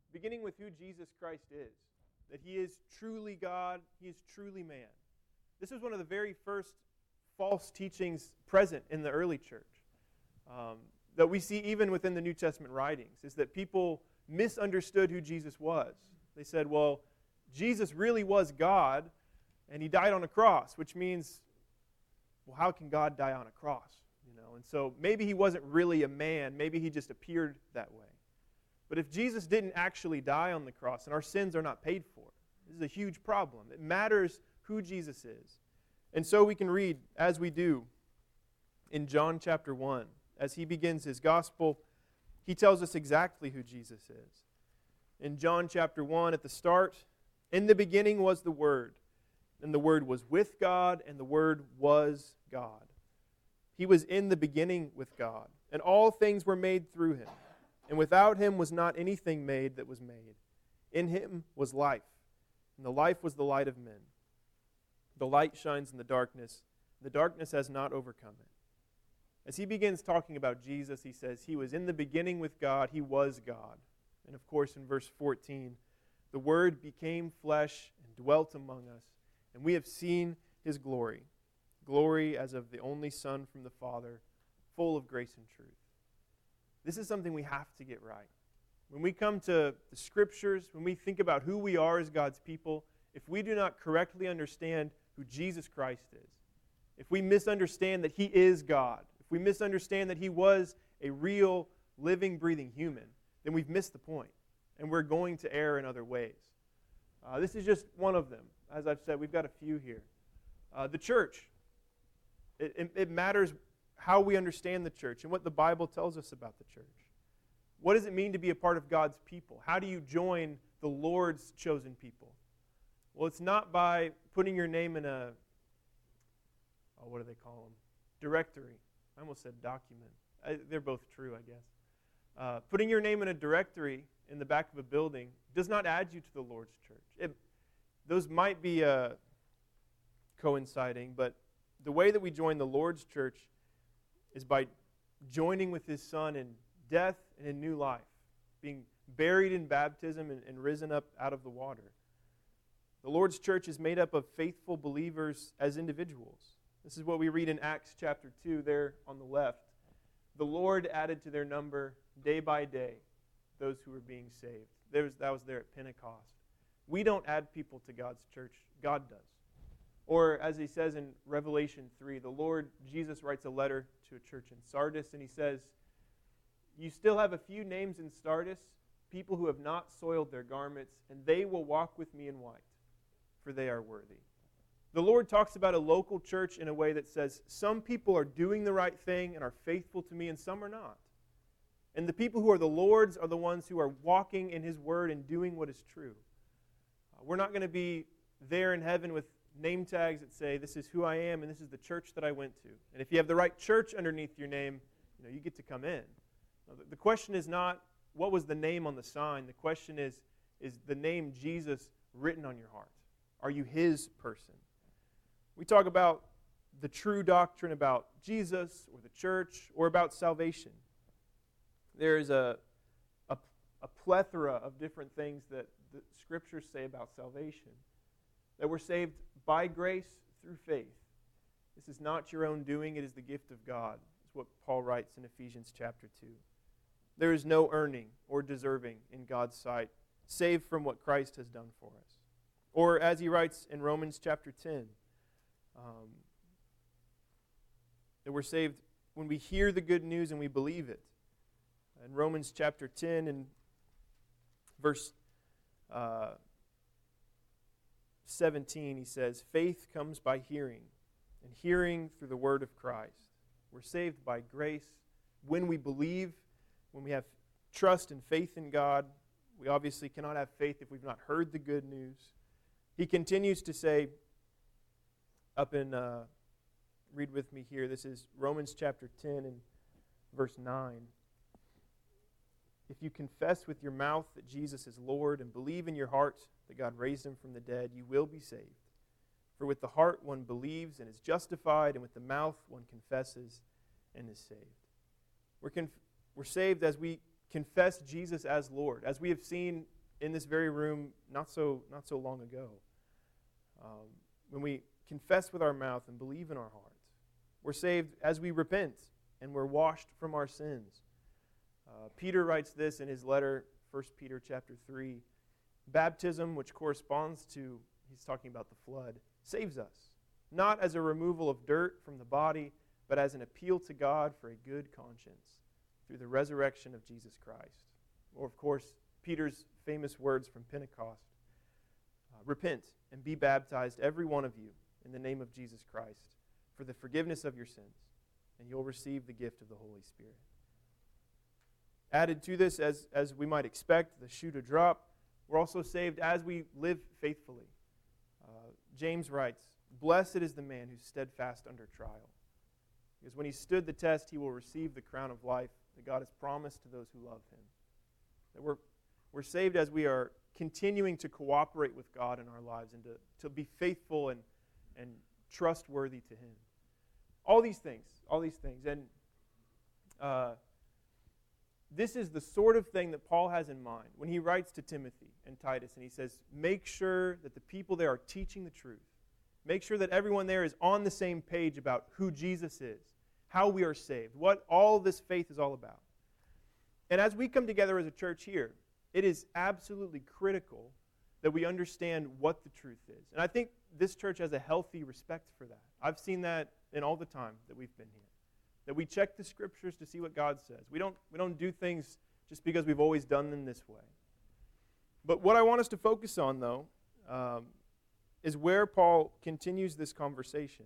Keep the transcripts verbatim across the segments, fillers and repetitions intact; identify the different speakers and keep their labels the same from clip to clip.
Speaker 1: beginning with who Jesus Christ is, that he is truly God, he is truly man. This is one of the very first false teachings present in the early church um, that we see even within the New Testament writings, is that people misunderstood who Jesus was. They said, well, Jesus really was God, and he died on a cross, which means, well, how can God die on a cross? You know, and so maybe he wasn't really a man, maybe he just appeared that way. But if Jesus didn't actually die on the cross and our sins are not paid for, this is a huge problem. It matters who Jesus is. And so we can read, as we do, in John chapter one, as he begins his gospel, he tells us exactly who Jesus is. In John chapter one, at the start, in the beginning was the Word, and the Word was with God, and the Word was God. He was in the beginning with God, and all things were made through him. And without him was not anything made that was made. In him was life, and the life was the light of men. The light shines in the darkness, the darkness has not overcome it. As he begins talking about Jesus, he says, he was in the beginning with God, he was God. And of course, in verse fourteen, the Word became flesh and dwelt among us, and we have seen his glory, glory as of the only Son from the Father, full of grace and truth. This is something we have to get right. When we come to the Scriptures, when we think about who we are as God's people, if we do not correctly understand who Jesus Christ is, if we misunderstand that he is God, if we misunderstand that he was a real, living, breathing human, then we've missed the point, and we're going to err in other ways. Uh, this is just one of them. As I've said, we've got a few here. Uh, the church. It, it, it matters how we understand the church and what the Bible tells us about the church. What does it mean to be a part of God's people? How do you join the Lord's chosen people? Well, it's not by putting your name in a, oh, what do they call them? Directory. I almost said document. I, they're both true, I guess. Uh, putting your name in a directory in the back of a building does not add you to the Lord's church. It, those might be uh, coinciding, but the way that we join the Lord's church is by joining with his Son in death and in new life, being buried in baptism and, and risen up out of the water. The Lord's church is made up of faithful believers as individuals. This is what we read in Acts chapter two there on the left. The Lord added to their number day by day those who were being saved. There was, that was there at Pentecost. We don't add people to God's church. God does. Or as he says in Revelation three, the Lord Jesus writes a letter to a church in Sardis, and he says, you still have a few names in Sardis, people who have not soiled their garments, and they will walk with me in white, for they are worthy. The Lord talks about a local church in a way that says, some people are doing the right thing and are faithful to me, and some are not. And the people who are the Lord's are the ones who are walking in his word and doing what is true. Uh, we're not going to be there in heaven with name tags that say, this is who I am and this is the church that I went to. And if you have the right church underneath your name, you know, you get to come in. Now, the question is not, what was the name on the sign? The question is, is the name Jesus written on your heart? Are you his person? We talk about the true doctrine about Jesus or the church or about salvation. There is a, a, a plethora of different things that the Scriptures say about salvation. That we're saved by grace through faith. This is not your own doing, it is the gift of God. It's what Paul writes in Ephesians chapter two. There is no earning or deserving in God's sight, save from what Christ has done for us. Or as he writes in Romans chapter ten, um, that we're saved when we hear the good news and we believe it. In Romans chapter ten and verse uh, seventeen, he says, faith comes by hearing, and hearing through the word of Christ. We're saved by grace when we believe, when we have trust and faith in God. We obviously cannot have faith if we've not heard the good news. He continues to say, up in, uh, read with me here, this is Romans chapter ten and verse nine. If you confess with your mouth that Jesus is Lord and believe in your heart that God raised him from the dead, you will be saved. For with the heart one believes and is justified, and with the mouth one confesses and is saved. We're, conf- we're saved as we confess Jesus as Lord. As we have seen in this very room not so, not so long ago. Um, when we confess with our mouth and believe in our hearts, we're saved as we repent and we're washed from our sins. Uh, Peter writes this in his letter, First Peter chapter three. Baptism, which corresponds to, he's talking about the flood, saves us, not as a removal of dirt from the body, but as an appeal to God for a good conscience through the resurrection of Jesus Christ. Or, of course, Peter's famous words from Pentecost. Uh, Repent and be baptized, every one of you, in the name of Jesus Christ, for the forgiveness of your sins, and you'll receive the gift of the Holy Spirit. Added to this, as, as we might expect, the shoe to drop, we're also saved as we live faithfully. Uh, James writes, "Blessed is the man who's steadfast under trial, because when he stood the test, he will receive the crown of life that God has promised to those who love him." That we're, we're saved as we are continuing to cooperate with God in our lives and to, to be faithful and, and trustworthy to him. All these things, all these things. And uh, this is the sort of thing that Paul has in mind when he writes to Timothy and Titus, and he says, make sure that the people there are teaching the truth. Make sure that everyone there is on the same page about who Jesus is, how we are saved, what all this faith is all about. And as we come together as a church here, it is absolutely critical that we understand what the truth is. And I think this church has a healthy respect for that. I've seen that in all the time that we've been here. That we check the Scriptures to see what God says. We don't, we don't do things just because we've always done them this way. But what I want us to focus on, though, um, is where Paul continues this conversation.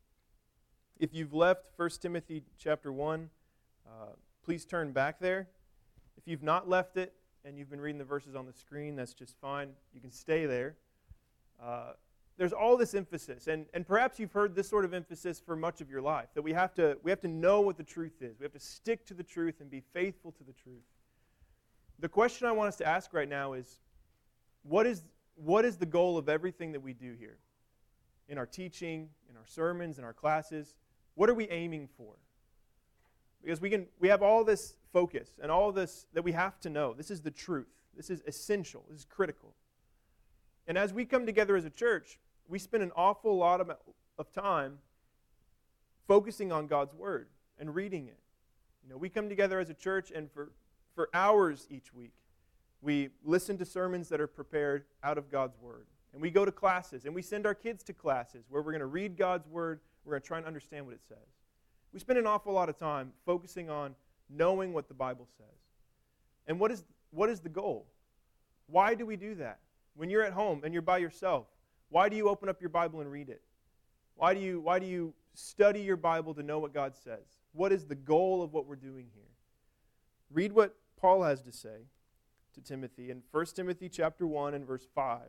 Speaker 1: If you've left First Timothy chapter one, uh, please turn back there. If you've not left it and you've been reading the verses on the screen, that's just fine. You can stay there. Uh, there's all this emphasis, and, and perhaps you've heard this sort of emphasis for much of your life, that we have to we have to know what the truth is. We have to stick to the truth and be faithful to the truth. The question I want us to ask right now is, what is what is the goal of everything that we do here? In our teaching, in our sermons, in our classes, what are we aiming for? Because we can we have all this focus and all this that we have to know. This is the truth. This is essential. This is critical. And as we come together as a church, we spend an awful lot of, of time focusing on God's Word and reading it. You know, we come together as a church, and for, for hours each week, we listen to sermons that are prepared out of God's Word. And we go to classes, and we send our kids to classes where we're going to read God's Word. We're going to try and understand what it says. We spend an awful lot of time focusing on knowing what the Bible says. And what is what is the goal? Why do we do that? When you're at home and you're by yourself, why do you open up your Bible and read it? Why do you why do you study your Bible to know what God says? What is the goal of what we're doing here? Read what Paul has to say to Timothy in First Timothy chapter one and verse five.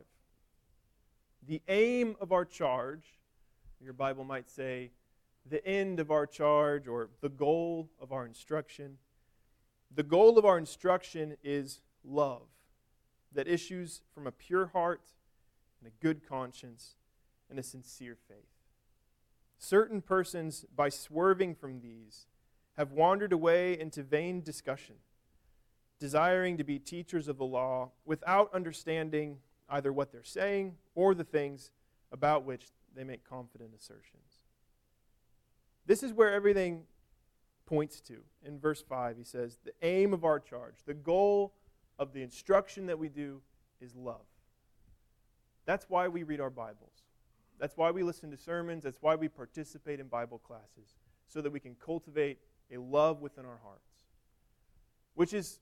Speaker 1: The aim of our charge, your Bible might say, the end of our charge, or the goal of our instruction. The goal of our instruction is love that issues from a pure heart and a good conscience and a sincere faith. Certain persons, by swerving from these, have wandered away into vain discussion, desiring to be teachers of the law without understanding either what they're saying or the things about which they make confident assertions. This is where everything points to. In verse five, he says, the aim of our charge, the goal of the instruction that we do is love. That's why we read our Bibles. That's why we listen to sermons. That's why we participate in Bible classes, so that we can cultivate a love within our hearts. Which is,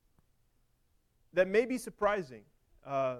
Speaker 1: that may be surprising. Uh,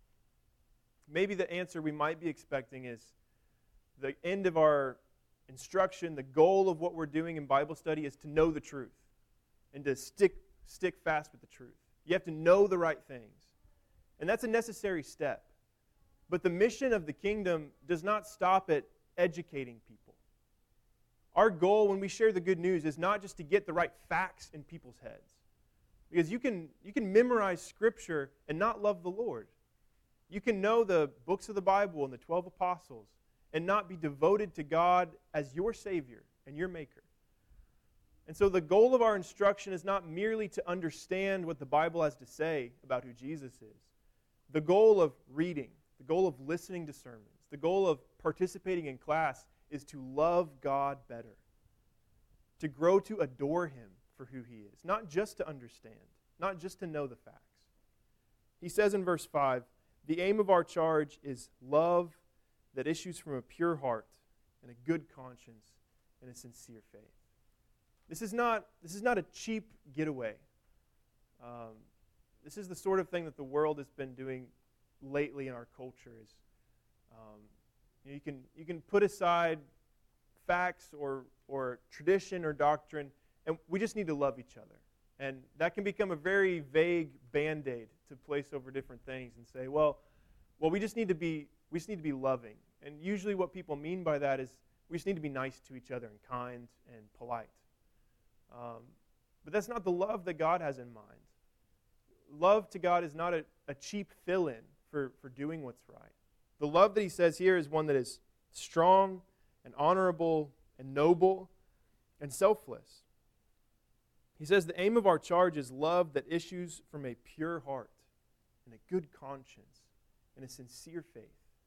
Speaker 1: maybe the answer we might be expecting is the end of our instruction, the goal of what we're doing in Bible study is to know the truth and to stick stick fast with the truth. You have to know the right things. And that's a necessary step. But the mission of the kingdom does not stop at educating people. Our goal when we share the good news is not just to get the right facts in people's heads. Because you can, you can memorize Scripture and not love the Lord. You can know the books of the Bible and the twelve apostles and not be devoted to God as your Savior and your Maker. And so the goal of our instruction is not merely to understand what the Bible has to say about who Jesus is, The goal of reading, the goal of listening to sermons, the goal of participating in class is to love God better, to grow to adore Him for who He is, not just to understand, not just to know the facts. He says in verse five, the aim of our charge is love that issues from a pure heart and a good conscience and a sincere faith. This is not, this is not a cheap getaway. Um, this is the sort of thing that the world has been doing lately in our culture. Is um, you, know, you can you can put aside facts or or tradition or doctrine, and we just need to love each other. And that can become a very vague Band-Aid to place over different things and say, well, well, we just need to be we just need to be loving. And usually what people mean by that is we just need to be nice to each other and kind and polite. Um, but that's not the love that God has in mind. Love to God is not a, a cheap fill-in for, for doing what's right. The love that he says here is one that is strong and honorable and noble and selfless. He says the aim of our charge is love that issues from a pure heart and a good conscience and a sincere faith.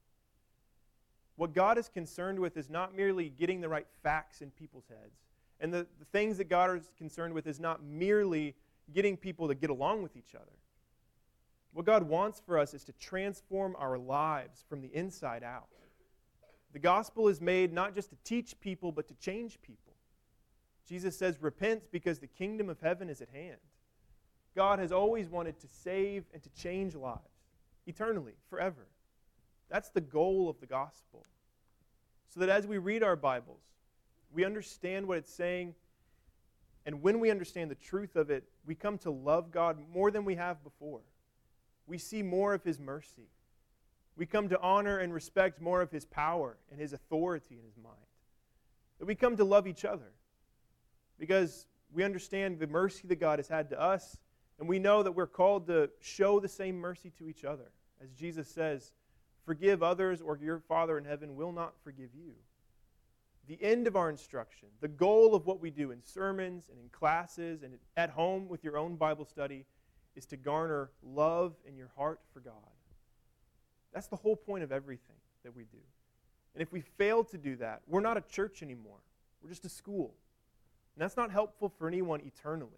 Speaker 1: What God is concerned with is not merely getting the right facts in people's heads. And the, the things that God is concerned with is not merely getting people to get along with each other. What God wants for us is to transform our lives from the inside out. The gospel is made not just to teach people, but to change people. Jesus says, repent because the kingdom of heaven is at hand. God has always wanted to save and to change lives, eternally, forever. That's the goal of the gospel. So that as we read our Bibles, we understand what it's saying, and when we understand the truth of it, we come to love God more than we have before. We see more of His mercy. We come to honor and respect more of His power and His authority in His mind. That we come to love each other because we understand the mercy that God has had to us, and we know that we're called to show the same mercy to each other. As Jesus says, forgive others or your Father in heaven will not forgive you. The end of our instruction, the goal of what we do in sermons and in classes and at home with your own Bible study is to garner love in your heart for God. That's the whole point of everything that we do. And if we fail to do that, we're not a church anymore. We're just a school. And that's not helpful for anyone eternally.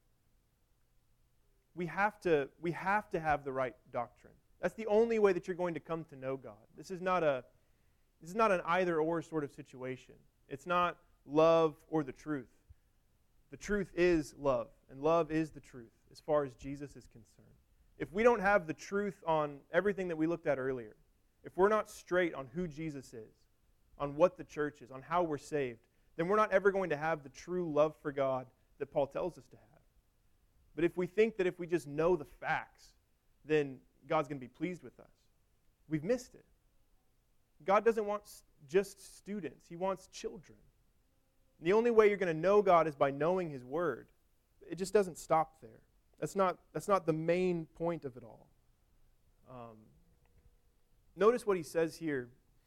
Speaker 1: We have to, we have to have the right doctrine. That's the only way that you're going to come to know God. This is not a This is not an either-or sort of situation. It's not love or the truth. The truth is love, and love is the truth as far as Jesus is concerned. If we don't have the truth on everything that we looked at earlier, if we're not straight on who Jesus is, on what the church is, on how we're saved, then we're not ever going to have the true love for God that Paul tells us to have. But if we think that if we just know the facts, then God's going to be pleased with us, we've missed it. God doesn't want just students. He wants children. And the only way you're going to know God is by knowing His Word. It just doesn't stop there. That's not, that's not the main point of it all. Um, notice what he says here.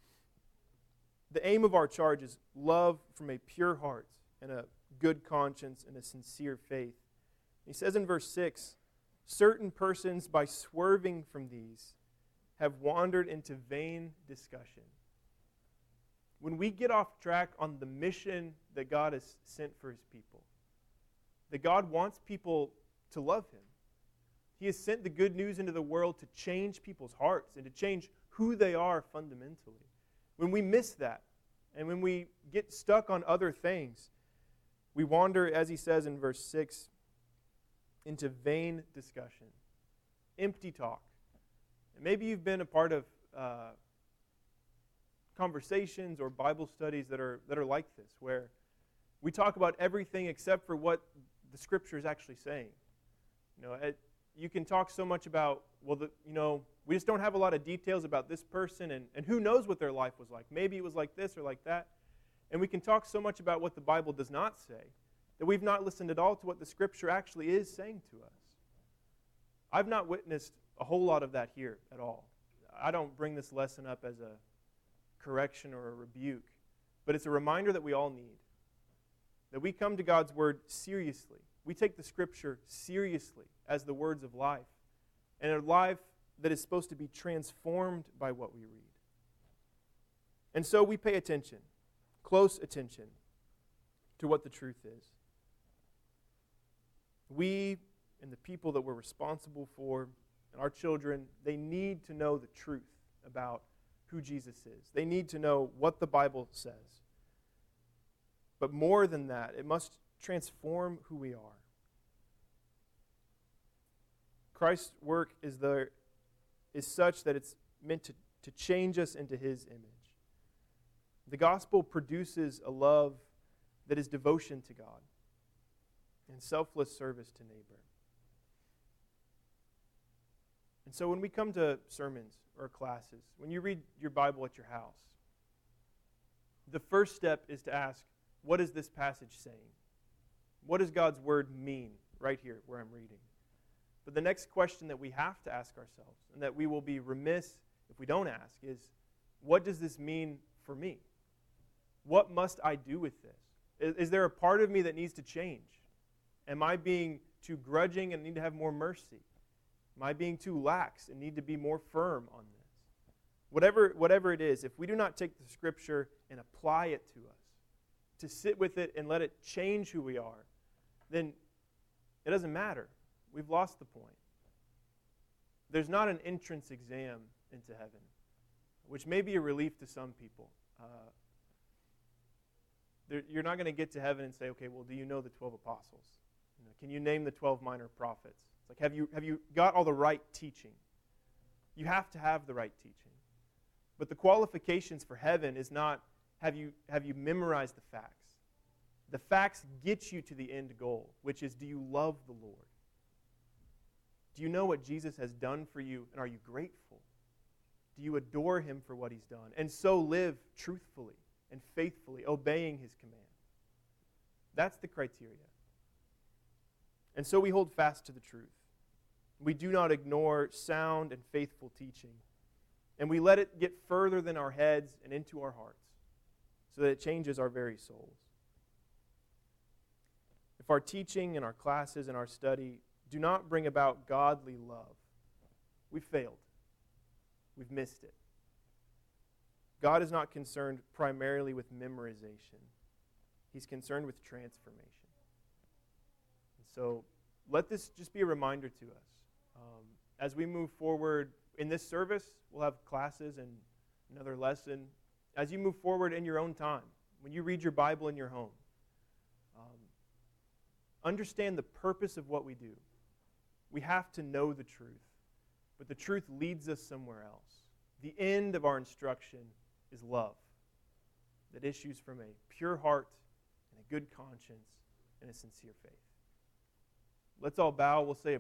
Speaker 1: The aim of our charge is love from a pure heart and a good conscience and a sincere faith. He says in verse six, certain persons, by swerving from these, have wandered into vain discussion. When we get off track on the mission that God has sent for His people, that God wants people to love Him. He has sent the good news into the world to change people's hearts and to change who they are fundamentally. When we miss that, and when we get stuck on other things, we wander, as he says in verse six, into vain discussion, empty talk. And maybe you've been a part of uh, conversations or Bible studies that are that are like this, where we talk about everything except for what the Scripture is actually saying. You know, it, you can talk so much about, well, the, you know, we just don't have a lot of details about this person, and, and who knows what their life was like. Maybe it was like this or like that. And we can talk so much about what the Bible does not say that we've not listened at all to what the Scripture actually is saying to us. I've not witnessed a whole lot of that here at all. I don't bring this lesson up as a correction or a rebuke, but it's a reminder that we all need. That we come to God's Word seriously. We take the Scripture seriously as the words of life. And a life that is supposed to be transformed by what we read. And so we pay attention, close attention, to what the truth is. We and the people that we're responsible for, and our children, they need to know the truth about who Jesus is. They need to know what the Bible says. But more than that, it must transform who we are. Christ's work is there is such that it's meant to, to change us into His image. The gospel produces a love that is devotion to God and selfless service to neighbor. And so when we come to sermons or classes, when you read your Bible at your house, the first step is to ask, what is this passage saying? What does God's word mean right here where I'm reading? But the next question that we have to ask ourselves, and that we will be remiss if we don't ask, is, what does this mean for me? What must I do with this? Is, is there a part of me that needs to change? Am I being too grudging and need to have more mercy? Am I being too lax and need to be more firm on this? Whatever, whatever it is, if we do not take the Scripture and apply it to us, to sit with it and let it change who we are, then it doesn't matter. We've lost the point. There's not an entrance exam into heaven, which may be a relief to some people. Uh, there, you're not going to get to heaven and say, okay, well, do you know the twelve apostles? You know, can you name the twelve minor prophets? It's like, have you, have you got all the right teaching? You have to have the right teaching. But the qualifications for heaven is not, have you, have you memorized the facts? The facts get you to the end goal, which is, do you love the Lord? Do you know what Jesus has done for you, and are you grateful? Do you adore Him for what He's done? And so live truthfully and faithfully, obeying His command. That's the criteria. And so we hold fast to the truth. We do not ignore sound and faithful teaching. And we let it get further than our heads and into our hearts, so that it changes our very souls. If our teaching and our classes and our study do not bring about godly love, we've failed. We've missed it. God is not concerned primarily with memorization. He's concerned with transformation. And so let this just be a reminder to us. Um, as we move forward in this service, we'll have classes and another lesson. As you move forward in your own time, when you read your Bible in your home, um, understand the purpose of what we do. We have to know the truth, but the truth leads us somewhere else. The end of our instruction is love that issues from a pure heart and a good conscience and a sincere faith. Let's all bow. We'll say a